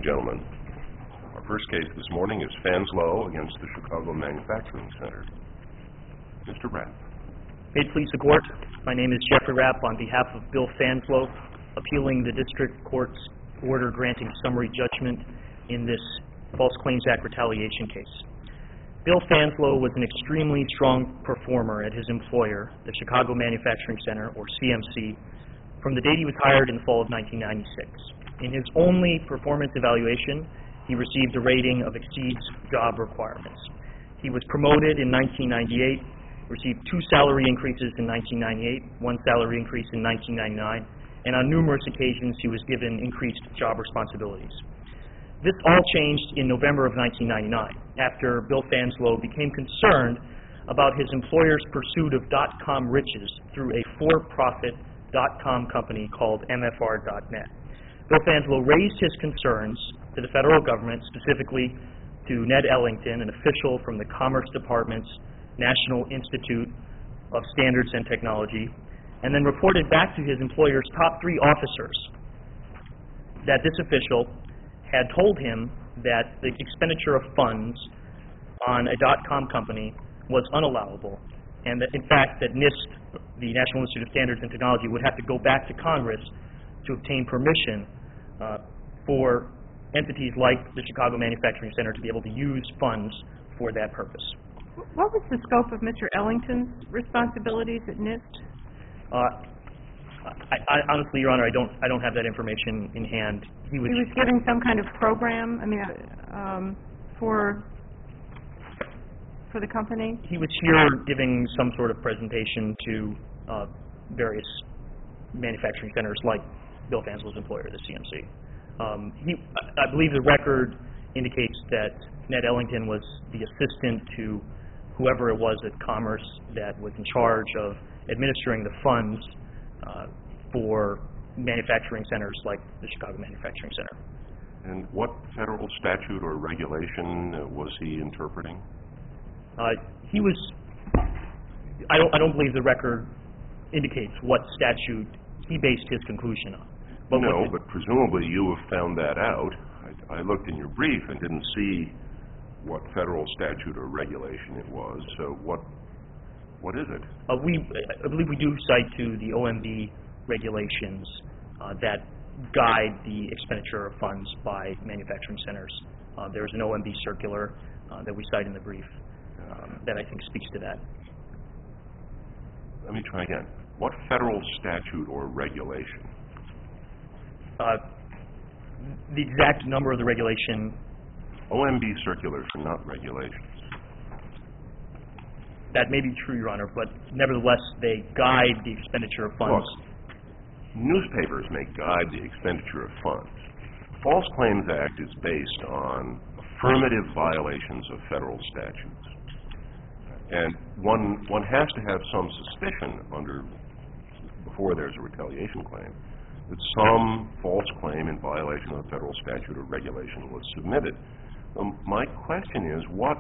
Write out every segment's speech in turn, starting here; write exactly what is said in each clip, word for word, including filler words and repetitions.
gentlemen. Our first case this morning is Fanslow against the Chicago Manufacturing Center. Mister Rapp. May it please the Court, my name is Jeffrey Rapp on behalf of Bill Fanslow, appealing the District Court's order granting summary judgment in this False Claims Act retaliation case. Bill Fanslow was an extremely strong performer at his employer, the Chicago Manufacturing Center, or C M C, from the date he was hired in the fall of nineteen ninety-six. In his only performance evaluation, he received a rating of exceeds job requirements. He was promoted in nineteen ninety-eight, received two salary increases in nineteen ninety-eight, one salary increase in nineteen ninety-nine, and on numerous occasions he was given increased job responsibilities. This all changed in November of nineteen ninety-nine, after Bill Fanslow became concerned about his employer's pursuit of dot-com riches through a for-profit dot-com company called M F R dot net. Bill Fanslow raised his concerns to the federal government, specifically to Ned Ellington, an official from the Commerce Department's National Institute of Standards and Technology, and then reported back to his employer's top three officers that this official had told him that the expenditure of funds on a dot-com company was unallowable, and that, in fact, that NIST, the National Institute of Standards and Technology, would have to go back to Congress to obtain permission uh, for entities like the Chicago Manufacturing Center to be able to use funds for that purpose. What was the scope of Mister Ellington's responsibilities at NIST? Uh, I, I, honestly, Your Honor, I don't, I don't have that information in hand. He was, he was giving some kind of program, I mean, um, for for the company? He was here giving some sort of presentation to uh, various manufacturing centers like Bill Fanslow's employer, the C M C. Um, he, I believe the record indicates that Ned Ellington was the assistant to whoever it was at Commerce that was in charge of administering the funds uh, for manufacturing centers like the Chicago Manufacturing Center. And what federal statute or regulation uh, was he interpreting? Uh, he was, I don't, I don't believe the record indicates what statute he based his conclusion on. But no, but presumably you have found that out. I, I looked in your brief and didn't see what federal statute or regulation it was. So what, what is it? Uh, we, I believe we do cite to the O M B regulations uh, that guide the expenditure of funds by manufacturing centers. Uh, there's an O M B circular uh, that we cite in the brief um, that I think speaks to that. Let me try again. What federal statute or regulation? Uh, the exact number of the regulation. O M B circulars are not regulations. That may be true, Your Honor, but nevertheless, they guide the expenditure of funds. Look, newspapers may guide the expenditure of funds. The False Claims Act is based on affirmative violations of federal statutes. And one, one has to have some suspicion under, before there's a retaliation claim, that some false claim in violation of a federal statute or regulation was submitted. Um, my question is, what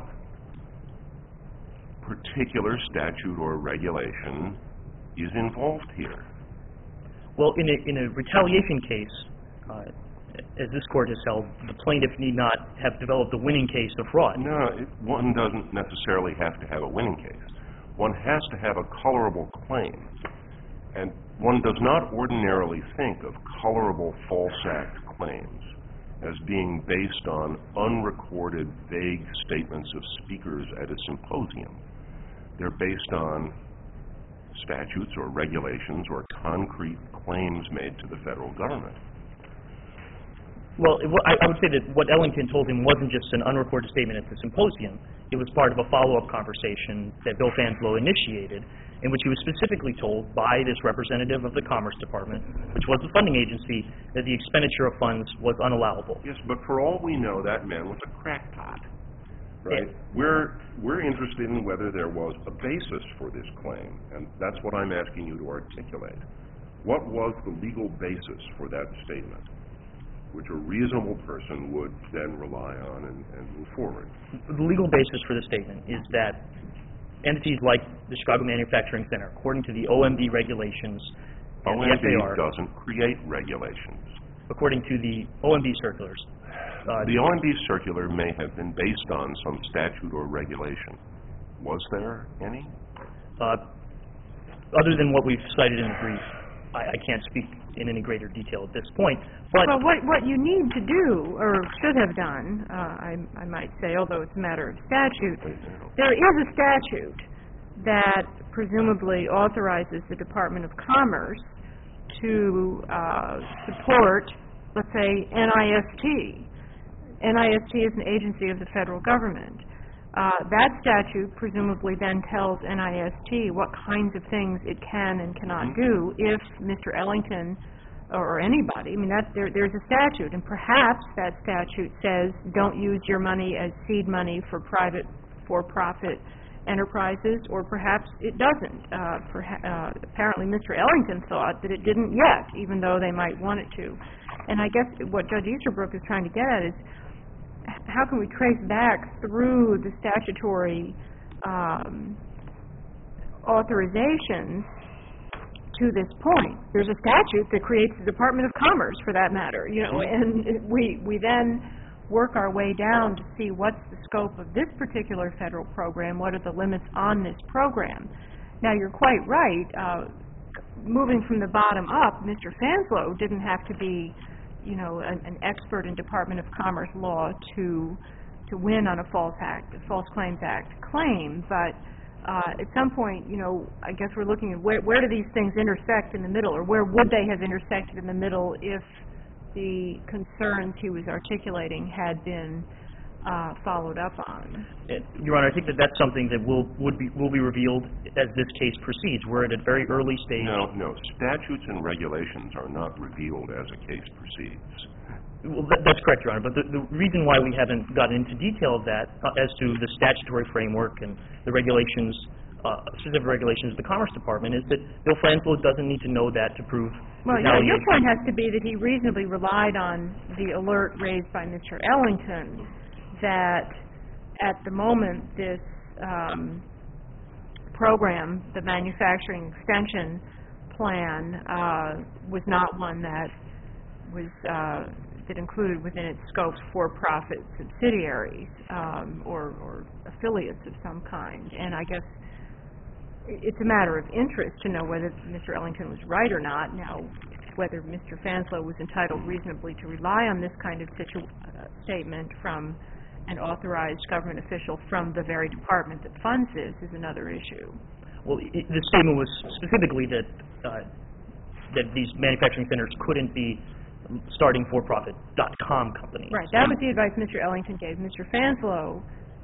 particular statute or regulation is involved here? Well, in a, in a retaliation case, uh, as this court has held, the plaintiff need not have developed a winning case of fraud. No, it, one doesn't necessarily have to have a winning case. One has to have a colorable claim. And one does not ordinarily think of colorable false act claims as being based on unrecorded, vague statements of speakers at a symposium. They're based on statutes or regulations or concrete claims made to the federal government. Well, it, I, I would say that what Ellington told him wasn't just an unrecorded statement at the symposium. It was part of a follow-up conversation that Bill Fanslow initiated, in which he was specifically told by this representative of the Commerce Department, which was the funding agency, that the expenditure of funds was unallowable. Yes, but for all we know, that man was a crackpot, right? Yeah. We're, we're interested in whether there was a basis for this claim, and that's what I'm asking you to articulate. What was the legal basis for that statement, which a reasonable person would then rely on and, and move forward? The legal basis for the statement is that entities like the Chicago Manufacturing Center, according to the O M B regulations and O M B the F A R, doesn't create regulations. according to the O M B circulars, Uh, The O M B circular may have been based on some statute or regulation. Was there any? uh, Other than what we've cited in the brief, I, I can't speak in any greater detail at this point. But Well, what, what you need to do, or should have done, uh, I, I might say, although it's a matter of statute, there is a statute that presumably authorizes the Department of Commerce to uh, support, let's say, N I S T. N I S T is an agency of the federal government. Uh, that statute presumably then tells N I S T what kinds of things it can and cannot do if Mister Ellington or anybody, I mean, that, there, there's a statute, and perhaps that statute says don't use your money as seed money for private for-profit enterprises, or perhaps it doesn't. Uh, perha- uh, apparently Mister Ellington thought that it didn't yet, even though they might want it to. And I guess what Judge Easterbrook is trying to get at is how can we trace back through the statutory um, authorizations to this point. There's a statute that creates the Department of Commerce, for that matter, you know, and we we then work our way down to see what's the scope of this particular federal program, what are the limits on this program. Now, you're quite right. Uh, moving from the bottom up, Mister Fanslow didn't have to be, you know, an, an expert in Department of Commerce law to to win on a False Act, a False Claims Act claim, but Uh, at some point, you know, I guess we're looking at where, where do these things intersect in the middle, or where would they have intersected in the middle if the concerns he was articulating had been uh, followed up on? Your Honor, I think that that's something that will would be will be revealed as this case proceeds. We're at a very early stage. No, no. Statutes and regulations are not revealed as a case proceeds. Well, that, that's correct, Your Honor. But the, the reason why we haven't gotten into detail of that uh, as to the statutory framework and the regulations, uh, specific regulations of the Commerce Department, is that Bill Fanslow doesn't need to know that to prove Well, yeah, your retaliation. point has to be that he reasonably relied on the alert raised by Mister Ellington that at the moment this um, program, the manufacturing extension plan, uh, was not one that was uh, that included within its scope for-profit subsidiaries um, or, or affiliates of some kind. And I guess it's a matter of interest to know whether Mister Ellington was right or not. Now, whether Mister Fanslow was entitled reasonably to rely on this kind of situ- uh, statement from an authorized government official from the very department that funds this is another issue. Well, it, the statement was specifically that uh, that these manufacturing centers couldn't be starting for-profit dot com companies. Right. That was the advice Mister Ellington gave. Mister Fanslow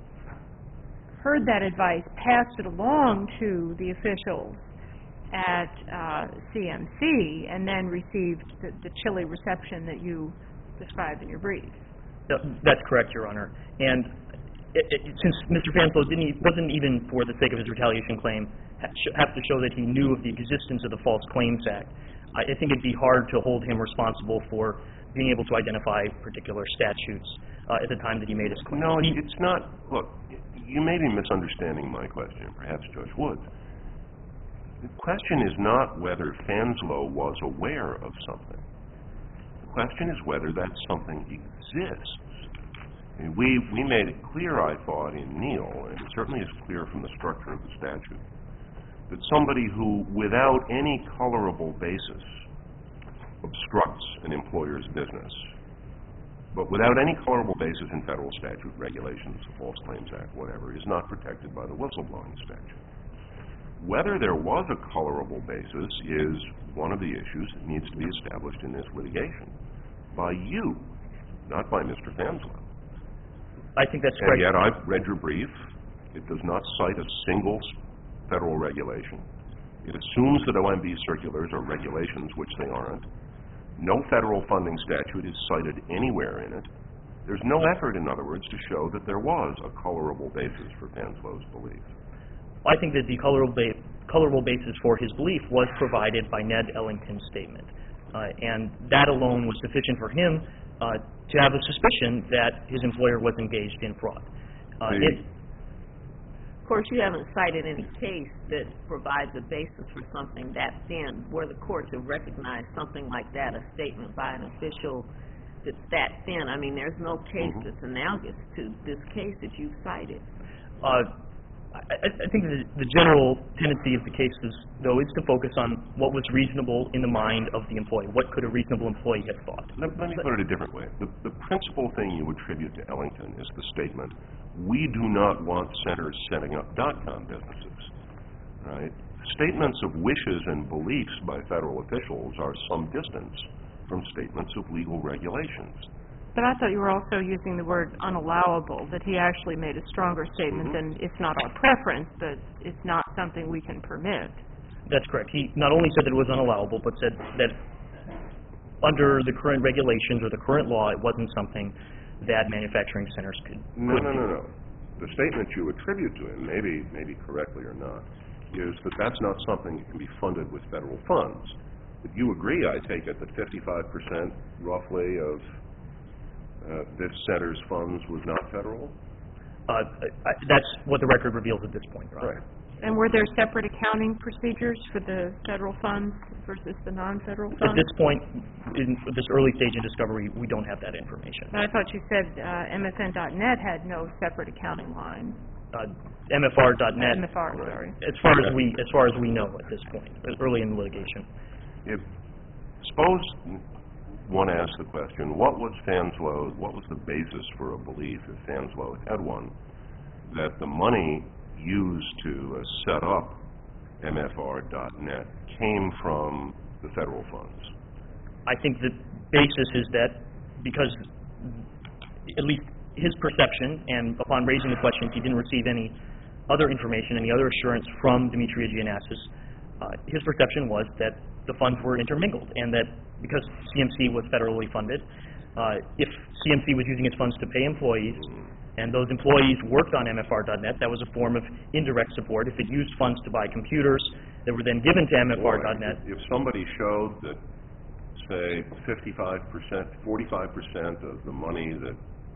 heard that advice, passed it along to the officials at uh, C M C, and then received the, the chilly reception that you described in your brief. That, that's correct, Your Honor. And it, it, since Mister Fanslow didn't, e- wasn't even, for the sake of his retaliation claim, ha- sh- have to show that he knew of the existence of the False Claims Act, I think it'd be hard to hold him responsible for being able to identify particular statutes uh, at the time that he made his claim. No, it's not. Look, you may be misunderstanding my question, perhaps Judge Woods. The question is not whether Fanslow was aware of something. The question is whether that something exists. I mean, we, we made it clear, I thought, in Neal, and it certainly is clear from the structure of the statute, that somebody who, without any colorable basis, obstructs an employer's business, but without any colorable basis in federal statute, regulations, the False Claims Act, whatever, is not protected by the whistleblowing statute. Whether there was a colorable basis is one of the issues that needs to be established in this litigation by you, not by Mister Fanslow. I think that's And correct. yet I've read your brief. It does not cite a single federal regulation. It assumes that O M B circulars are regulations, which they aren't. No federal funding statute is cited anywhere in it. There's no effort, in other words, to show that there was a colorable basis for Fanslow's belief. I think that the colorable, ba- colorable basis for his belief was provided by Ned Ellington's statement. Uh, and that alone was sufficient for him uh, to have a suspicion that his employer was engaged in fraud. Uh, The- it, Of course, you haven't cited any case that provides a basis for something that thin, where the courts have recognized something like that, a statement by an official that's that thin? I mean, there's no case Mhm. that's analogous to this case that you've cited. Uh, I, I think the, the general tendency of the cases, though, is to focus on what was reasonable in the mind of the employee. What could a reasonable employee have thought? Let, let me put it a different way. The, the principal thing you attribute to Ellington is the statement, we do not want centers setting up dot-com businesses, right? Statements of wishes and beliefs by federal officials are some distance from statements of legal regulations. But I thought you were also using the word unallowable, that he actually made a stronger statement Mhm. than it's not our preference, but it's not something we can permit. That's correct. He not only said that it was unallowable, but said that under the current regulations or the current law, it wasn't something that manufacturing centers could, No, could no, do. no, no. The statement you attribute to him, maybe, maybe correctly or not, is that that's not something that can be funded with federal funds. But you agree, I take it, that fifty-five percent roughly of uh, this center's funds was not federal? Uh, I, that's what the record reveals at this point, Your Honor. Right. And were there separate accounting procedures for the federal funds versus the non-federal At funds? this point, in this early stage in discovery, we don't have that information. But I thought you said uh, M F N dot net had no separate accounting line. Uh, M F R dot net, M F R, sorry. as far as we as far as we know at this point, early in the litigation. If, suppose one asks the question, what was Fanslow, what was the basis for a belief, if Fanslow had one, that the money used to uh, set up M F R dot net came from the federal funds? I think the basis is that because at least his perception, and upon raising the question, he didn't receive any other information, any other assurance from Dimitri Giannassis, uh, his perception was that the funds were intermingled, and that because C M C was federally funded, uh, if C M C was using its funds to pay employees, and those employees worked on M F R dot net, that was a form of indirect support. If it used funds to buy computers that were then given to M F R dot net. If somebody showed that, say, fifty-five percent, forty-five percent of the money that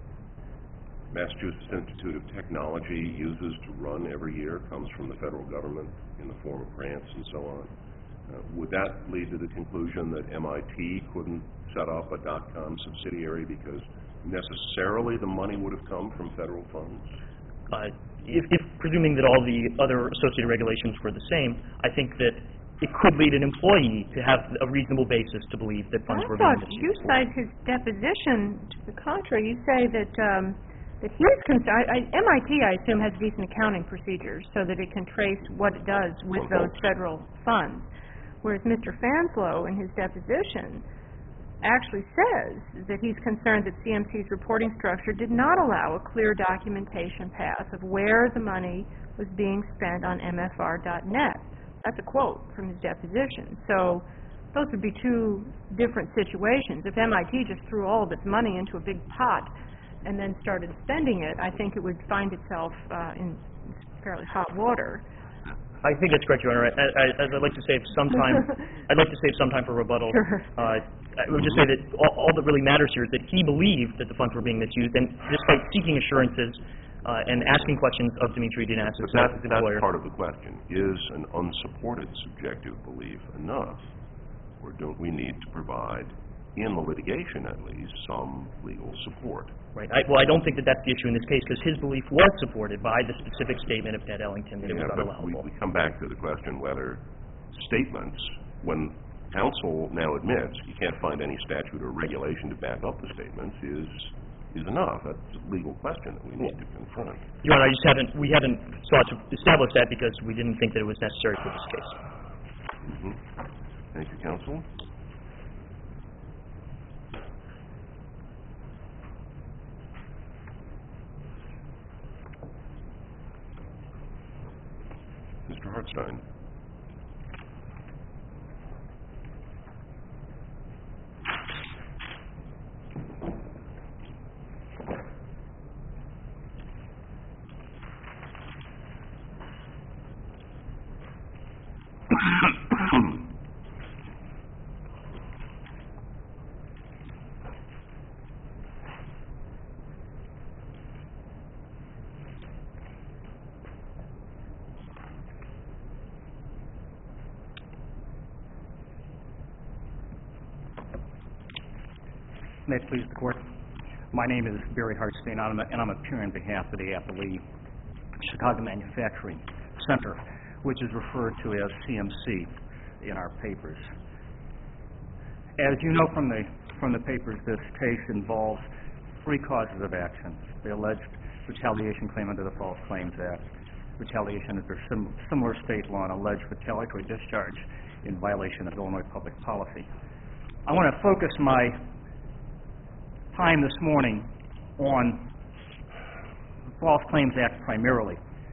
Massachusetts Institute of Technology uses to run every year comes from the federal government in the form of grants and so on, uh, would that lead to the conclusion that M I T couldn't set up a dot-com subsidiary because necessarily the money would have come from federal funds? Uh, if, if presuming that all the other associated regulations were the same, I think that it could lead an employee to have a reasonable basis to believe that funds I were being thought you misused. cite his deposition to the contrary. You say that um, that he's concerned. I, M I T, I assume, has decent accounting procedures so that it can trace what it does with those federal funds. Whereas Mister Fanslow, in his deposition, actually says that he's concerned that C M C's reporting structure did not allow a clear documentation path of where the money was being spent on M F R dot net. That's a quote from his deposition. So those would be two different situations. If M I T just threw all of its money into a big pot and then started spending it, I think it would find itself uh, in fairly hot water. I think that's correct, Your Honor. I, I, as I'd like to save some time, I'd like to save some time for rebuttal. Sure. Uh, I would just say that all, all that really matters here is that he believed that the funds were being misused, and despite seeking assurances uh, and asking questions of Dimitri Giannassis, But that, his that's employer. part of the question. Is an unsupported subjective belief enough, or don't we need to provide, in the litigation at least, some legal support? Right. I, well, I don't think that that's the issue in this case, because his belief was supported by the specific statement of Ted Ellington that it was Yeah, but we, unallowable. we come back to the question whether statements, when counsel now admits you can't find any statute or regulation to back up the statements, is is enough. That's a legal question that we need to confront. Your Honor, I just haven't, we haven't sought to establish that because we didn't think that it was necessary for this case. Mm-hmm. Thank you, counsel. Mister Hartstein. May it please the Court. My name is Barry Hartstein, and I'm, and I'm appearing on behalf of the Applee Chicago Manufacturing Center, which is referred to as C M C in our papers. As you know from the from the papers, this case involves three causes of action: the alleged retaliation claim under the False Claims Act, retaliation under sim similar state law, and alleged retaliatory discharge in violation of Illinois public policy. I want to focus my time this morning on the False Claims Act primarily,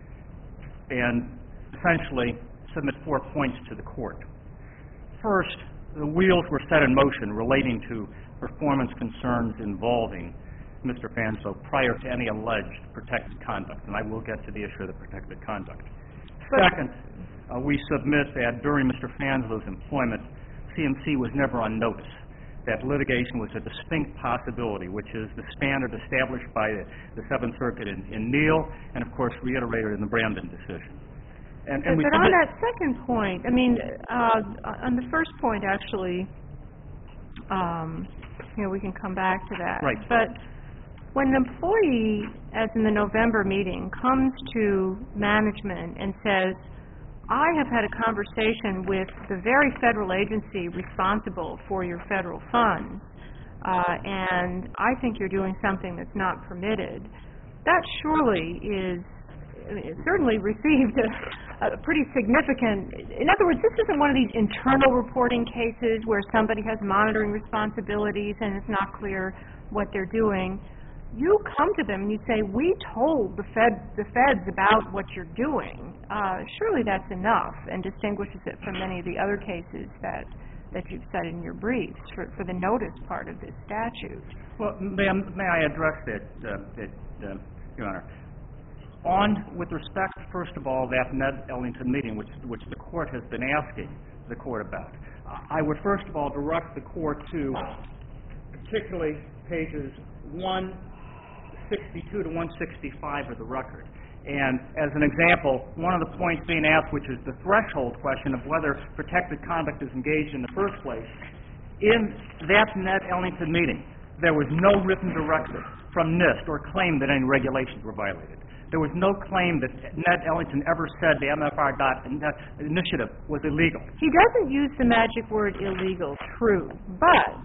and essentially submit four points to the Court. First, the wheels were set in motion relating to performance concerns involving Mister Fanslow prior to any alleged protected conduct, and I will get to the issue of the protected conduct. Second, uh, we submit that during Mister Fanslow's employment, C M C was never on notice that litigation was a distinct possibility, which is the standard established by the, the Seventh Circuit in, in Neal, and of course reiterated in the Brandon decision. And, and but we but on that second point, I mean, uh, on the first point, actually, um, you know, we can come back to that. Right. But when an employee, as in the November meeting, comes to management and says, I have had a conversation with the very federal agency responsible for your federal funds, uh, and I think you're doing something that's not permitted, that surely is, I mean, it certainly received a, a pretty significant, in other words, this isn't one of these internal reporting cases where somebody has monitoring responsibilities and it's not clear what they're doing. You come to them and you say, we told the Fed, the feds about what you're doing. Uh, surely that's enough and distinguishes it from many of the other cases that, that you've cited in your briefs for, for the notice part of this statute. Well, may, may I address that, uh, that uh, Your Honor? On, with respect, first of all, that Ned Ellington meeting, which, which the Court has been asking the Court about, I would first of all direct the Court to particularly pages one sixty-two to one sixty-five of the record. And as an example, one of the points being asked, which is the threshold question of whether protected conduct is engaged in the first place, in that Ned Ellington meeting, there was no written directive from NIST or claim that any regulations were violated. There was no claim that Ned Ellington ever said the M F R dot initiative was illegal. He doesn't use the magic word illegal, true, but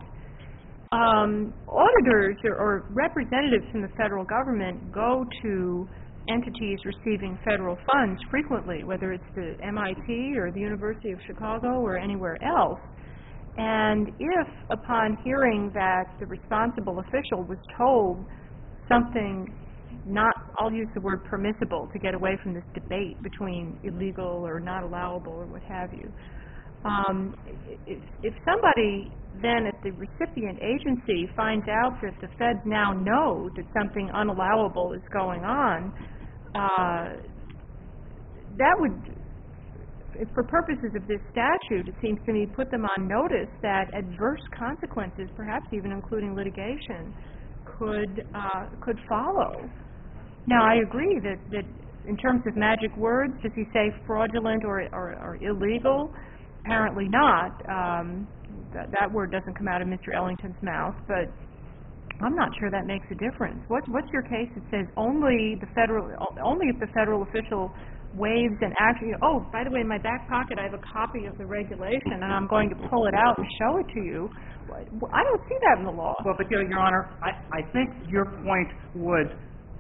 Um, auditors or, or representatives from the federal government go to entities receiving federal funds frequently, whether it's the M I T or the University of Chicago or anywhere else. And if, upon hearing that the responsible official was told something not, I'll use the word permissible to get away from this debate between illegal or not allowable or what have you, um, if, if somebody then at the recipient agency finds out that the feds now know that something unallowable is going on, uh, that would, for purposes of this statute, it seems to me, put them on notice that adverse consequences, perhaps even including litigation, could uh, could follow. Now, I agree that, that in terms of magic words, does he say fraudulent or, or, or illegal? Apparently not. Um, That, that word doesn't come out of Mister Ellington's mouth, but I'm not sure that makes a difference. What, what's your case that says only the federal, only if the federal official waives an action? Oh, by the way, in my back pocket I have a copy of the regulation, and I'm going to pull it out and show it to you. I don't see that in the law. Well, but Your Honor, I, I think your point would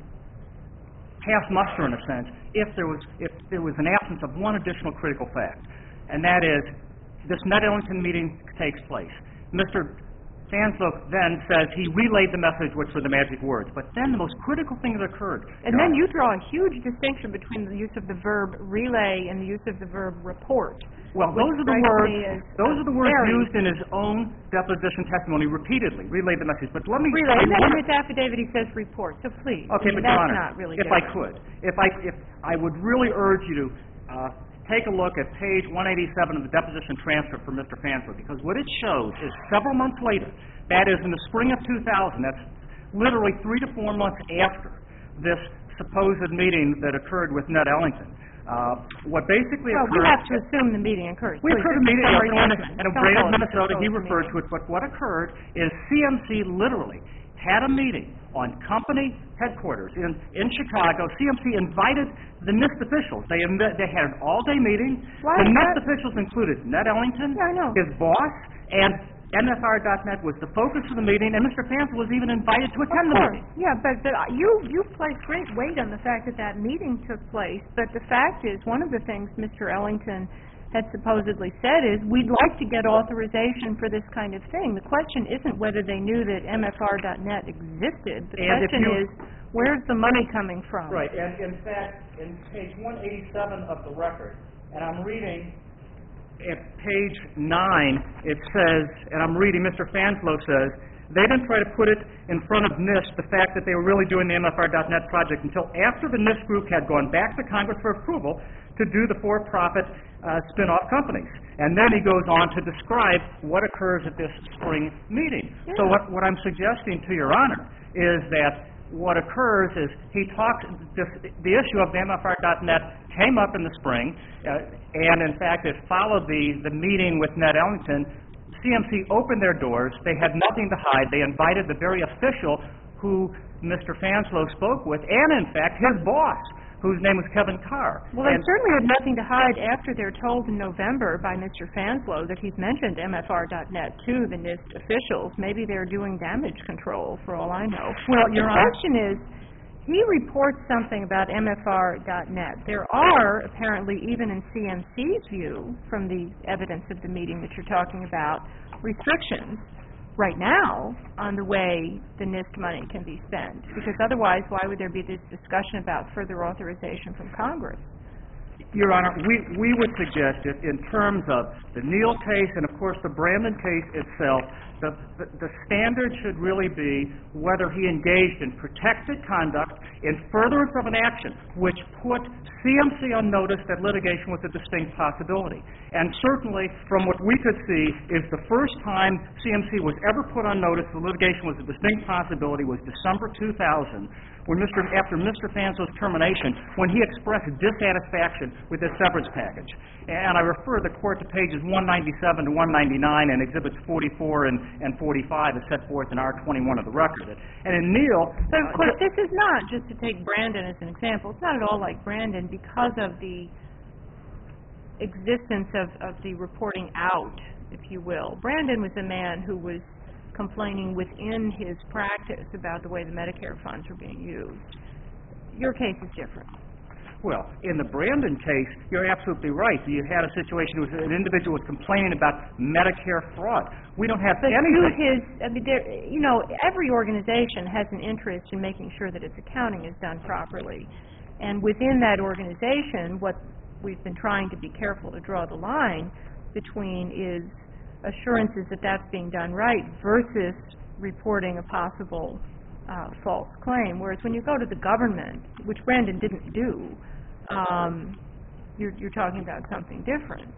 pass muster in a sense if there was if there was an absence of one additional critical fact, and that is, this Ned Ellington meeting takes place. Mister Fanslow then says he relayed the message, which were the magic words. But then the most critical thing that occurred. And then you draw a huge distinction between the use of the verb relay and the use of the verb report. Well, those are the words. Those are the words used in his own deposition testimony repeatedly. Relayed the message. But let me relay. And then in his affidavit he says report. So please. Okay, I mean, but that's Your Honor, not really if different. I could, if I if I would really urge you to. Uh, Take a look at page one eighty-seven of the deposition transcript for Mister Fanslow, because what it shows is several months later, that is in the spring of two thousand, that's literally three to four months after this supposed meeting that occurred with Ned Ellington, Uh, what basically Well, we occurred... have to assume the meeting occurs. We Please, occurred this is immediately, summary and judgment. in Don't Brainerd, call it a Minnesota, he proposed referred to meeting. it, but what occurred is C M C literally had a meeting on company headquarters in, in Chicago. C M C invited the NIST officials. They, em- they had an all-day meeting. Why the is NIST that? officials included Ned Ellington, Yeah, I know. his boss, and N F R dot net was the focus of the meeting, and Mister Fansel was even invited to attend Of the course, meeting. yeah, but, but you, you placed great weight on the fact that that meeting took place, but the fact is, one of the things Mister Ellington had supposedly said is, we'd like to get authorization for this kind of thing. The question isn't whether they knew that M F R dot net existed. The And if question you- is, where's the money coming from? Right, and in fact, in page one eighty-seven of the record, and I'm reading at page nine, it says, and I'm reading, Mister Fanslow says, they didn't try to put it in front of NIST, the fact that they were really doing the M F R dot net project, until after the NIST group had gone back to Congress for approval to do the for-profit uh, spin-off companies. And then he goes on to describe what occurs at this spring meeting. So what, what I'm suggesting to Your Honor is that what occurs is he talks, this, the issue of the M F R dot net came up in the spring, uh, and in fact it followed the, the meeting with Ned Ellington. C M C opened their doors. They had nothing to hide. They invited the very official who Mister Fanslow spoke with, and in fact his boss, whose name was Kevin Carr. Well, they And- certainly had nothing to hide after they're told in November by Mister Fanslow that he's mentioned M F R dot net to the NIST officials. Maybe they're doing damage control, for all I know. Well, the Your Honor- question is, he reports something about M F R dot net. There are, apparently, even in C M C's view, from the evidence of the meeting that you're talking about, restrictions right now on the way the NIST money can be spent. Because otherwise, why would there be this discussion about further authorization from Congress? Your Honor, we, we would suggest that in terms of the Neal case and, of course, the Brandon case itself, the, the, the standard should really be whether he engaged in protected conduct in furtherance of an action which put C M C on notice that litigation was a distinct possibility. And certainly, from what we could see, is the first time C M C was ever put on notice that litigation was a distinct possibility was December two thousand, when Mister after Mister Fanslow's termination, when he expressed dissatisfaction with this severance package. And I refer the Court to pages one ninety-seven to one ninety-nine and Exhibits forty-four and, and forty-five as set forth in R twenty-one of the record. And in Neal... But of uh, course, this is not, just to take Brandon as an example, it's not at all like Brandon because of the existence of, of the reporting out, if you will. Brandon was a man who was complaining within his practice about the way the Medicare funds were being used. Your case is different. Well, in the Brandon case, you're absolutely right. You had a situation where an individual was complaining about Medicare fraud. We don't have But to anything... his, I mean, there, you know, every organization has an interest in making sure that its accounting is done properly. And within that organization, what we've been trying to be careful to draw the line between is assurances that that's being done right versus reporting a possible uh, false claim. Whereas when you go to the government, which Brandon didn't do, um, you're, you're talking about something different.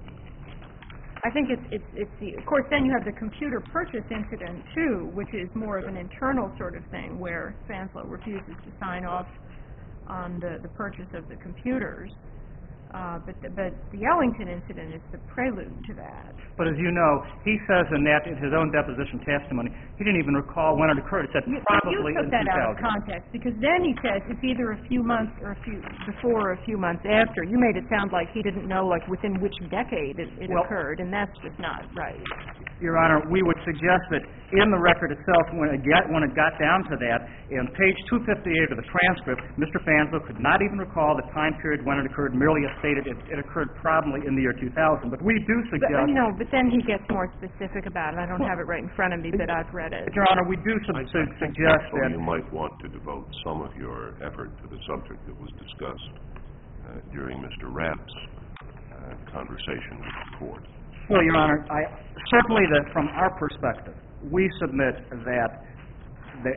I think it's, it's, it's the, of course, then you have the computer purchase incident, too, which is more of an internal sort of thing, where Fanslow refuses to sign off on the, the purchase of the computers. Uh, but, the, but the Ellington incident is the prelude to that. But as you know, he says in that, in his own deposition testimony, he didn't even recall when it occurred. It said You, probably you took in that two out of thousand. context, because then he says it's either a few months or a few before or a few months after. You made it sound like he didn't know, like, within which decade it, it Well- occurred, and that's just not right. Your Honor, we would suggest that in the record itself, when it, get, when it got down to that, in page two fifty-eight of the transcript, Mister Fanslow could not even recall the time period when it occurred, merely stated it, it occurred probably in the year two thousand. But we do But, suggest... no, but then he gets more specific about it. I don't have it right in front of me, but I've read it. Your Honor, we do su- su- suggest So that... you might want to devote some of your effort to the subject that was discussed uh, during Mister Rapp's uh, conversation with the court. Well, Your Honor, I, certainly that from our perspective, we submit that the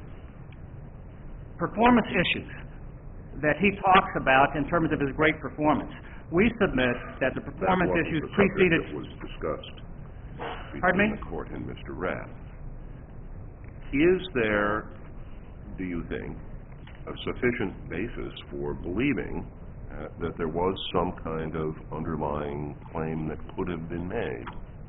performance issues that he talks about in terms of his great performance, we submit that the performance That wasn't issues the subject preceded... that was discussed Pardon me? between the court and Mister Rapp. Is there, do you think, a sufficient basis for believing uh, that there was some kind of underlying claim that could have been made.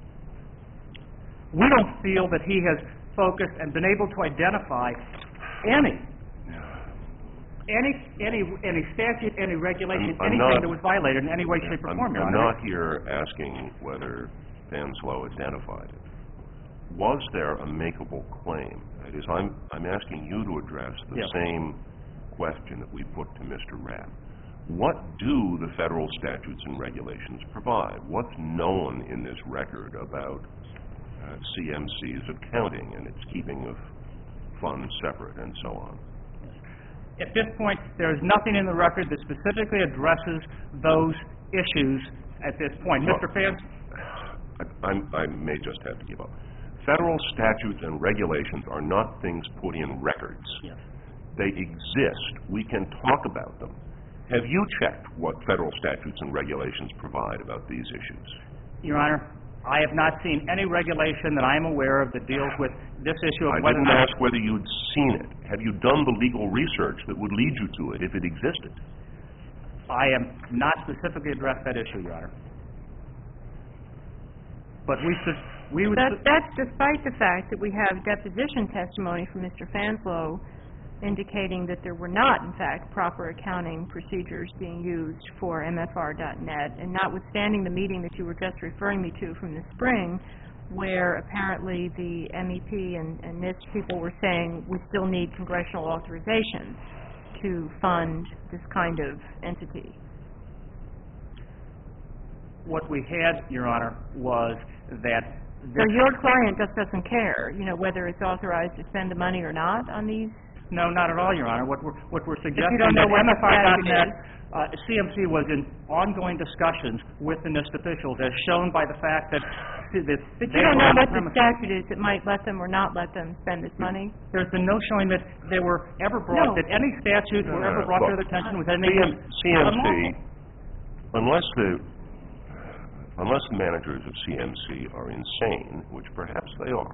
We don't feel that he has focused and been able to identify any, any, any, any statute, any regulation, I'm- I'm anything not- that was violated in any way, shape, or I'm, form, Your I'm Honor. not here asking whether Fanslow identified it. Was there a makeable claim? That is, I'm, I'm asking you to address the Yes. same question that we put to Mister Rapp. What do the federal statutes and regulations provide? What's known in this record about uh, C M C's accounting and its keeping of funds separate and so on? At this point, there is nothing in the record that specifically addresses those issues at this point. Look, Mister Fans? I, I'm, I may just have to give up. Federal statutes and regulations are not things put in records. Yes. They exist. We can talk about them. Have you checked what federal statutes and regulations provide about these issues? Your Honor, I have not seen any regulation that I am aware of that deals with this issue of I whether or didn't not... ask whether you'd seen it. Have you done the legal research that would lead you to it if it existed? I am not specifically addressed that issue, Your Honor. But we sus- we would... That, su- that's despite the fact that we have deposition testimony from Mister Fanslow indicating that there were not, in fact, proper accounting procedures being used for M F R dot net, and notwithstanding the meeting that you were just referring me to from the spring, where apparently the M E P and, and NIST people were saying we still need congressional authorization to fund this kind of entity. What we had, Your Honor, was that... So your client just doesn't care, you know, whether it's authorized to spend the money or not on these? No, not at all, Your Honor. What we're, what we're suggesting don't know that what M F R dot the net, statute uh, C M C was in ongoing discussions with the NIST officials, as shown by the fact that... that But they you don't were know on the what the premise- statute is that might let them or not let them spend this money? There's been no showing that they were ever brought, No. that any statute were ever Uh, brought to look, their attention with anything C M C, unlawful. unless the, unless the managers of C M C are insane, which perhaps they are,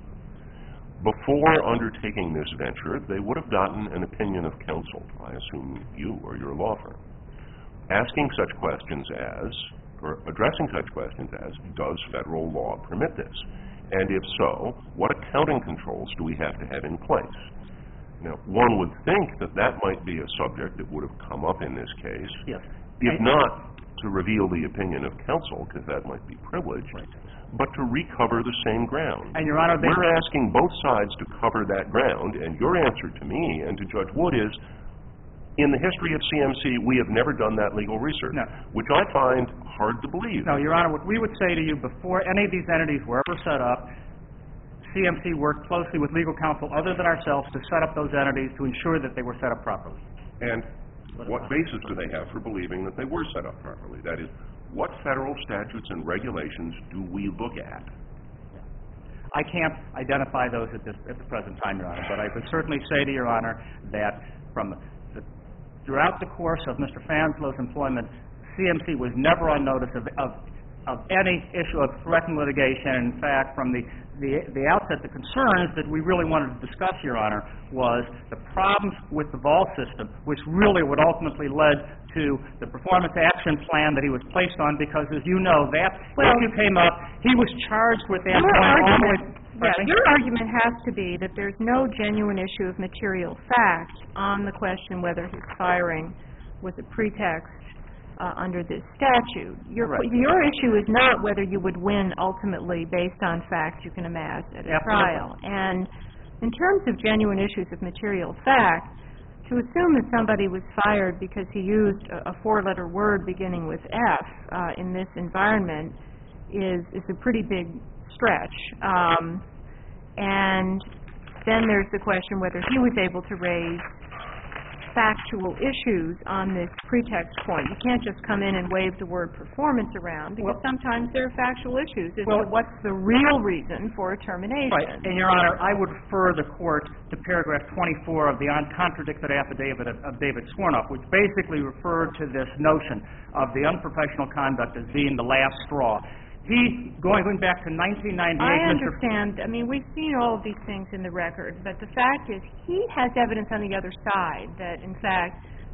before undertaking this venture, they would have gotten an opinion of counsel, I assume you or your law firm, asking such questions as, or addressing such questions as, does federal law permit this? And if so, what accounting controls do we have to have in place? Now, one would think that that might be a subject that would have come up in this case, Yes. if And- not to reveal the opinion of counsel, because that might be privileged, but to recover the same ground. And, Your Honor, they... We're asking both sides to cover that ground, and your answer to me and to Judge Wood is, in the history of C M C, we have never done that legal research, No. which I find hard to believe. No, Your Honor, what we would say to you, before any of these entities were ever set up, C M C worked closely with legal counsel other than ourselves to set up those entities to ensure that they were set up properly. And what basis do they have for believing that they were set up properly? That is, what federal statutes and regulations do we look at? I can't identify those at this, at the present time, Your Honor, but I would certainly say to Your Honor that from the, throughout the course of Mister Fanslow's employment, C M C was never on notice of, of, of any issue of threatened litigation. In fact, from the, the, the outset, the concerns that we really wanted to discuss, Your Honor, was the problems with the V A L system, which really would ultimately led to the performance action plan that he was placed on, because, as you know, that Well- issue came up. He was charged with that Your plan all the argument, way- yeah, Pardon me? your argument has to be that there's no genuine issue of material fact on the question whether his firing was a pretext uh, under this statute. Your, Correct. your issue is not whether you would win ultimately based on facts you can amass at a Absolutely. trial. And in terms of genuine issues of material fact, to assume that somebody was fired because he used a, a four-letter word beginning with F uh, in this environment is, is a pretty big stretch. Um, and then there's the question whether he was able to raise factual issues on this pretext point. You can't just come in and wave the word performance around, because Well- sometimes there are factual issues as Well- to what's the real reason for a termination. Right. And, Your Honor, I would refer the Court to paragraph twenty-four of the uncontradicted affidavit of, of David Swarnoff, which basically referred to this notion of the unprofessional conduct as being the last straw. He, going, going back to nineteen ninety-eight... I Mister understand. I mean, we've seen all of these things in the record, but the fact is he has evidence on the other side that, in fact,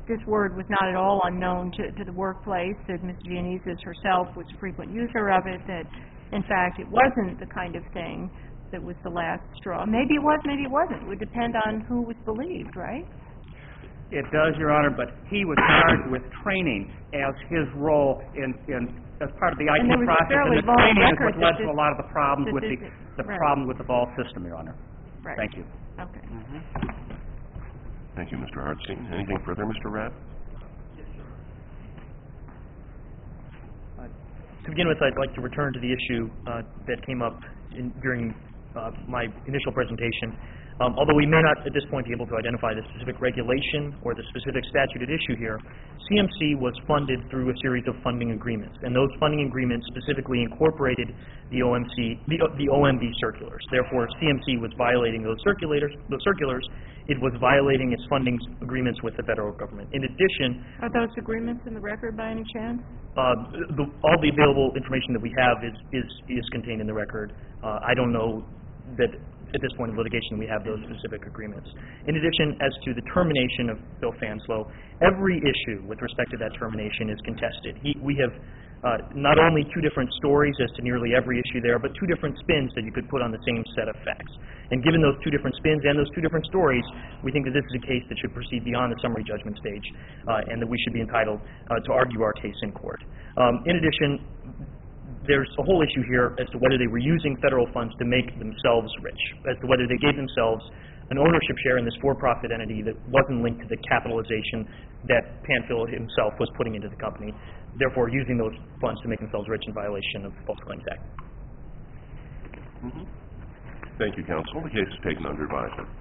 this word was not at all unknown to, to the workplace, that Miz Giannizis herself was a frequent user of it, that, in fact, it wasn't the kind of thing that was the last straw. Maybe it was, maybe it wasn't. It would depend on who was believed, right? It does, Your Honor, but he was charged with training as his role in, in as part of the I T And there was a process, fairly and the long training is record what led that to a this- lot of the problems that with the, this- the right. problem with the vault system, Your Honor. Right. Thank you. Okay. Thank you, Mister Hartstein. Anything further, Mister Rapp? To begin with, I'd like to return to the issue uh, that came up in, during uh, my initial presentation. Um, although we may not at this point be able to identify the specific regulation or the specific statute at issue here, C M C was funded through a series of funding agreements, and those funding agreements specifically incorporated the O M C, the, the O M B circulars. Therefore, C M C was violating those circulators, those circulars. It was violating its funding agreements with the federal government. In addition, Are those agreements in the record by any chance? uh, the, all the available information that we have is is, is contained in the record. Uh, I don't know that at this point of litigation we have those specific agreements. In addition, as to the termination of Bill Fanslow, every issue with respect to that termination is contested. He, we have uh, not only two different stories as to nearly every issue there, but two different spins that you could put on the same set of facts. And given those two different spins and those two different stories, we think that this is a case that should proceed beyond the summary judgment stage, uh, and that we should be entitled uh, to argue our case in court. Um, in addition, there's a whole issue here as to whether they were using federal funds to make themselves rich, as to whether they gave themselves an ownership share in this for-profit entity that wasn't linked to the capitalization that Panfil himself was putting into the company, therefore using those funds to make themselves rich in violation of the False Claims Act. Mm-hmm. Thank you, counsel. The case is taken under advisement.